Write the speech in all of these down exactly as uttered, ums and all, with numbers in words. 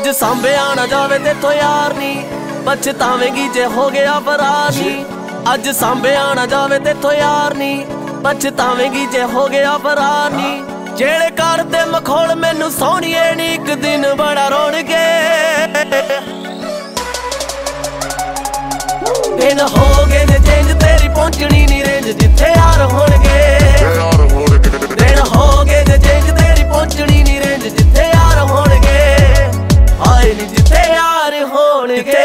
ਅੱਜ ਸਾਂਭਿਆ ਨਾ ਜਾਵੇ ਤੇਥੋਂ ਯਾਰ ਨੀ, ਪਛਤਾਵੇਂਗੀ ਜੇ ਹੋ ਗਿਆ ਫਰਾਰ ਨੀ। ਅੱਜ ਸਾਂਭਿਆ ਨਾ ਜਾਵੇ ਤੇਥੋਂ ਯਾਰ ਨੀ, ਪਛਤਾਵੇਂਗੀ ਜੇ ਹੋ ਗਿਆ ਫਰਾਰ ਨੀ। ਜਿਹੜੇ ਕਰਦੇ ਮਖੌਲ ਮੈਨੂੰ ਸੋਹਣੀਏ ਨੀ, ਇੱਕ ਦਿਨ ਬੜਾ ਰੋਣਗੇ। ਦਿਨ ਹੋ ਗਏ ਜੇ ਚੇਂਜ, ਤੇਰੀ ਪਹੁੰਚਣੀ ਨੀ ਰੇਂਜ ਜਿੱਥੇ ਯਾਰ ਹੋਣਗੇ। ਦਿਨ ਹੋ ਗਏ ਜੇ ਚੇਂਜ, ਤੇਰੀ ਪਹੁੰਚਣੀ ਨੀ ਰੇਂਜ ਜਿੱਥੇ ਯਾਰ ਹੋਣਗੇ। ਆਏ ਨੀ ਜਿੱਥੇ ਯਾਰ ਹੋਣਗੇ।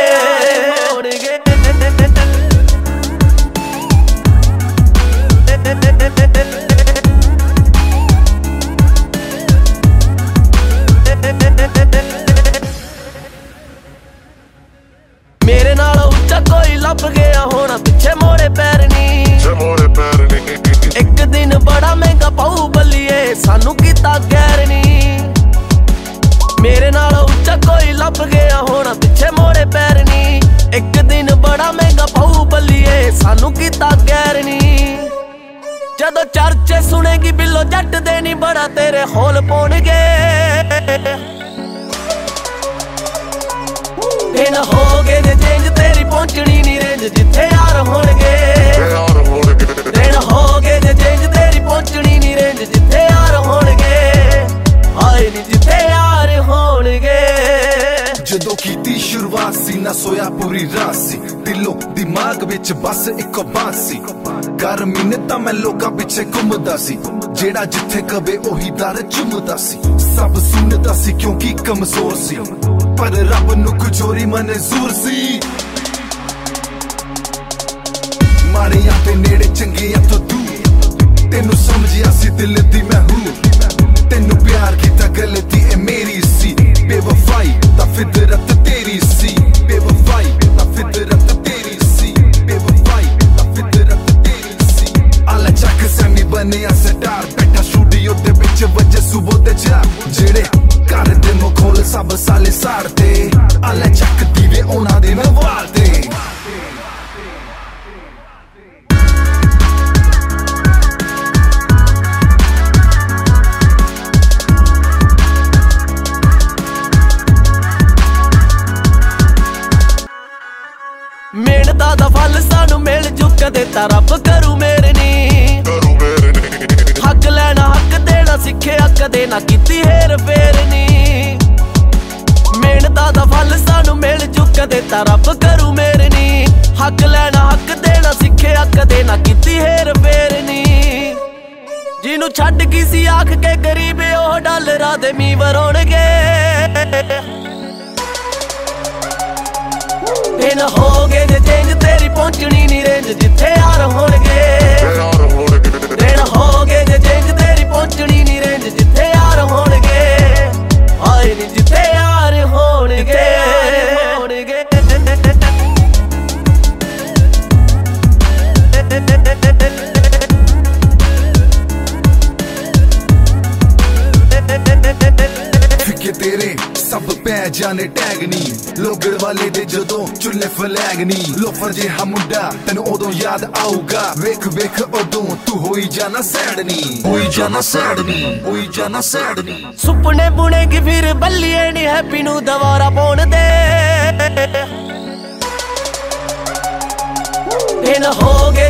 ਮੇਰੇ ਨਾਲ ਉੱਚਾ ਕੋਈ ਲੱਭ ਗਿਆ ਹੋਣਾ, ਪਿੱਛੇ ਮੋੜੇ ਪੈਰ ਨੀ। ਇੱਕ ਦਿਨ ਬੜਾ ਮਹਿੰਗਾ ਪਾਉ ਬੱਲੀਏ, ਸਾਨੂੰ ਕੀਤਾ ਗੈਰ ਨੀ। ਮੇਰੇ ਨਾਲ ਉੱਚਾ ਕੋਈ ਲੱਭ ਗਿਆ ਹੋਣਾ, ਪਿੱਛੇ ਮੋੜੇ ਪੈਰ ਨੀ। ਇੱਕ ਦਿਨ ਬੜਾ ਮਹਿੰਗਾ ਪਾਉ ਬੱਲੀਏ, ਸਾਨੂੰ ਕੀਤਾ ਗੈਰ ਨੀ। ਜਦੋਂ ਚਰਚੇ ਸੁਣੇਗੀ ਬਿੱਲੋ ਜੱਟ ਦੇ ਨੀ, ਬੜਾ ਤੇਰੇ ਹੌਲ ਪਾਉਣਗੇ। ਦਿਨ ਹੋ ਗਏ ਜੇ ਚੇਂਜ, ਤੇਰੀ ਪਹੁੰਚਣੀ ਨੀ ਰੇਂਜ ਜਿੱਥੇ ਯਾਰ ਹੋਣਗੇ। ਦਿਨ ਹੋ ਗਏ ਜੇ ਚੇਂਜ, ਤੇਰੀ ਪਹੁੰਚਣੀ ਨੀ ਰੇਂਜ ਜਿੱਥੇ ਯਾਰ ਹੋਣਗੇ। ਆਏ ਨੀ ਜਿੱਥੇ ਯਾਰ ਹੋਣਗੇ। ਜਦੋਂ ਕੀਤੀ ਸ਼ੁਰੂਆਤ ਸੀ ਨਾ ਸੋਇਆ ਪੂਰੀ ਰਾਤ ਸੀ, ਦਿਲੋਂ ਦਿਮਾਗ ਵਿੱਚ ਬਸ ਇੱਕੋ ਬਾਤ ਸੀ। ਕਰ ਮਿੰਨਤਾਂ ਮੈਂ ਲੋਕਾਂ ਪਿੱਛੇ ਘੁੰਮਦਾ ਸੀ, ਜਿਹੜਾ ਜਿੱਥੇ ਕਵੇ ਉਹੀ ਦਰ ਚੁੰਮਦਾ ਸੀ। ਸਭ ਸੁਣਦਾ ਸੀ ਕਿਉਂਕਿ ਕਮਜ਼ੋਰ ਸੀ, ਪਰ ਰੱਬ ਨੂੰ ਕੁਚੋਰੀ ਮਨਜ਼ੂਰ ਸੀ। ਮਾੜਿਆਂ ਤੇ ਨੇੜੇ ਚੰਗਿਆਂ ਤੋਂ ਦੂਰ, ਤੈਨੂੰ ਸਮਝਿਆ ਸੀ ਦਿਲ ਦੀ ਮੈਂ ਹੂਰ। ਤੈਨੂੰ ਪਿਆਰ ਕੀਤਾ ਗਲਤੀ ਇਹ ਮੇਰੀ ਸੀ, ਬੇਵਫਾਈ ਤਾਂ ਫਿਤਰਤ ਤੇਰੀ ਸੀ। ਬੇਵਫਾਈ ਤਾਂ ਫਿਤਰਤ ਤੇਰੀ ਸੀ, ਬੇਵਫਾਈ ਤਾਂ ਫਿਤਰਤ ਤੇਰੀ ਸੀ। ਆਲਾ ਚੱਕ ਸੈਮੀ ਬਣਿਆ ਸਟਾਰ, ਬੈਠਾ ਸਟੂਡੀਓ ਦੇ ਵਿੱਚ ਵਜੇ ਸੁਬਹ ਦੇ ਚਾਰ। ਜਿਹੜੇ ਘਰ ਦੇ ਮਖੌਲ ਸਭ ਸਾਲੇ ਸਾੜਦੇ, ਆਲਾ ਚੱਕ ਦੀਵੇ ਉਹਨਾਂ ਦੇ ਮੈਂ ਵਾਲਦੇ। ਮਿਹਨਤਾਂ ਦਾ ਫਲ ਸਾਨੂੰ ਮਿਲ ਜੂ, ਕਦੇ ਤਾਂ ਰੱਬ ਕਰੂ ਮੇਰੇ ਨੀ। ਹੱਕ ਲੈਣਾ ਹੱਕ ਦੇਣਾ ਸਿੱਖਿਆ, ਕਦੇ ਨਾ ਕੀਤੀ ਹੇਰ ਫੇਰ ਨੀ। ਮਿਹਨਤਾਂ ਦਾ ਫਲ ਸਾਨੂੰ ਮਿਲ ਜੂ, ਕਦੇ ਤਾਂ ਰੱਬ ਕਰੂ ਮੇਰੇ ਨੀ। ਹੱਕ ਲੈਣਾ ਹੱਕ ਦੇਣਾ ਸਿੱਖਿਆ, ਕਦੇ ਨਾ ਕੀਤੀ ਹੇਰ ਫੇਰ ਨੀ। ਜਿਹਨੂੰ ਛੱਡ ਗਈ ਸੀ ਆਖ ਕੇ ਗਰੀਬ, ਉਹ ਡਾਲਰਾਂ ਦੇ ਮੀਂਹ ਵਰੋਣਗੇ। ਦਿਨ ਹੋ ਗਏ ਜੇ ਚੇਂਜ, ਤੇਰੀ ਪਹੁੰਚਣੀ ਨੀ ਰੇਂਜ ਜਿੱਥੇ ਯਾਰ ਹੋਣਗੇ। ਦਿਨ ਹੋ ਗਏ ਜੇ ਚੇਂਜ, ਤੇਰੀ ਪਹੁੰਚਣੀ ਨੀ ਰੇਂਜ ਜਿੱਥੇ ਯਾਰ ਹੋਣਗੇ। ਆਏ ਨੀ ਜਿੱਥੇ ਯਾਰ ਹੋਣਗੇ। ਫਿੱਕੇ ਤੇਰੇ ਸਭ ਪੈ ਜਾਣੇ ਟੈਗ ਨੀ, ਲੋਗੜ ਵਾਲੇ ਦੇ ਜਦੋਂ ਚੁੱਲੇ ਫਲੈਗ ਨੀ। ਲੋਫਰ ਜਿਹਾ ਮੁੰਡਾ ਤੈਨੂੰ ਉਦੋਂ ਯਾਦ ਆਊਗਾ, ਵੇਖ ਵੇਖ ਉਦੋਂ ਤੂੰ ਹੋਈ ਜਾਣਾ ਸੈਡ ਨੀ। ਹੋਈ ਜਾਣਾ ਸੈਡ ਨੀ, ਹੋਈ ਜਾਣਾ ਸੈਡ ਨੀ। ਸੁਪਨੇ ਬੁਣੇਗੀ ਫਿਰ ਬੱਲੀਏ ਨੀ, ਹੈਪੀ ਨੂੰ ਦੁਬਾਰਾ ਪਾਉਣ ਦੇ। ਦਿਨ ਹੋ ਗਏ